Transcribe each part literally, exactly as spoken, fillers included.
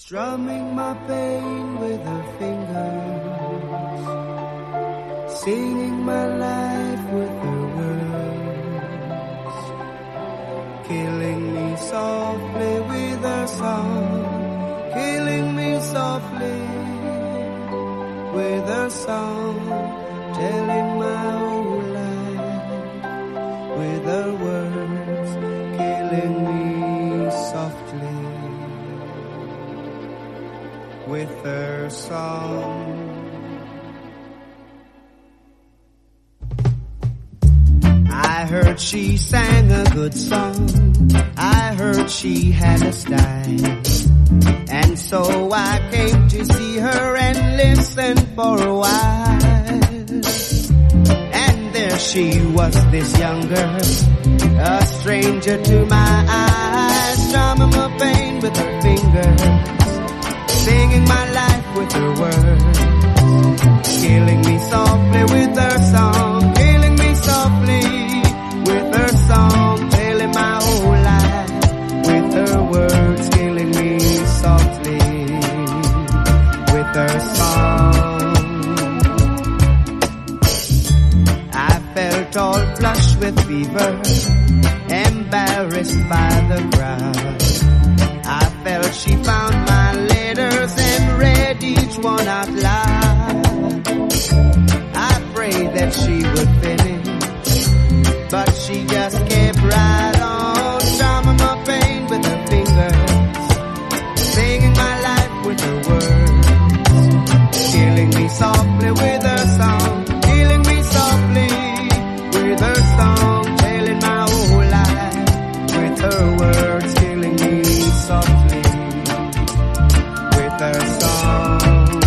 strumming my pain with her fingers, singing my life with her words, killing me softly with her song, killing me softly with her song, telling my whole life with her words, killing me softly with her song. I heard she sang a good song, I heard she had a style, and so I came to see her and listen for a while. And there she was, this young girl, a stranger to my eyes, strumming my pain with her fingers, singing my life with her words, killing me softly with her song, killing me softly with her song, telling my whole life with her words, killing me softly with her song. I felt all flushed with fever, embarrassed by the crowd. I felt she found my letters and read each one out loud. I prayed that she would finish, but she just kept right on, strumming my pain with her fingers, singing my life with her words, killing me softly with her song, killing me softly with her song, telling my whole life with her words, killing me softly with her song.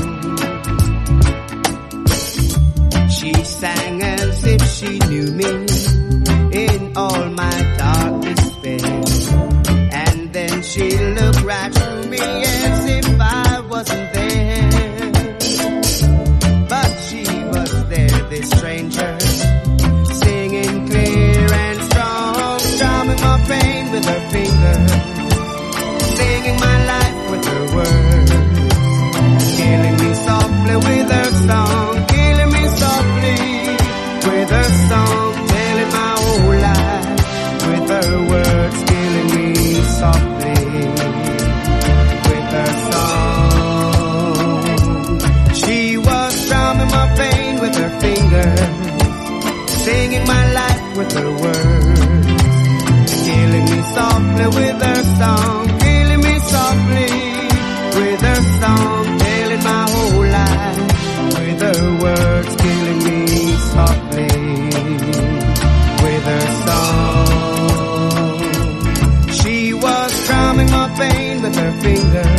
She sang as if she knew me in all my dark despair, and then she looked right through me as if I wasn't there. But she was there, this stranger, singing clear and strong, strumming my pain with her fingers, singing my life with her words, killing me softly with her song, killing me softly with her song, telling my whole life with her words, killing me softly with her song. She was strumming my pain with her fingers, singing my life with her words, killing me softly with her song, killing me softly with her song, telling my whole life with her words, killing me softly with her song. She was strumming my pain with her fingers,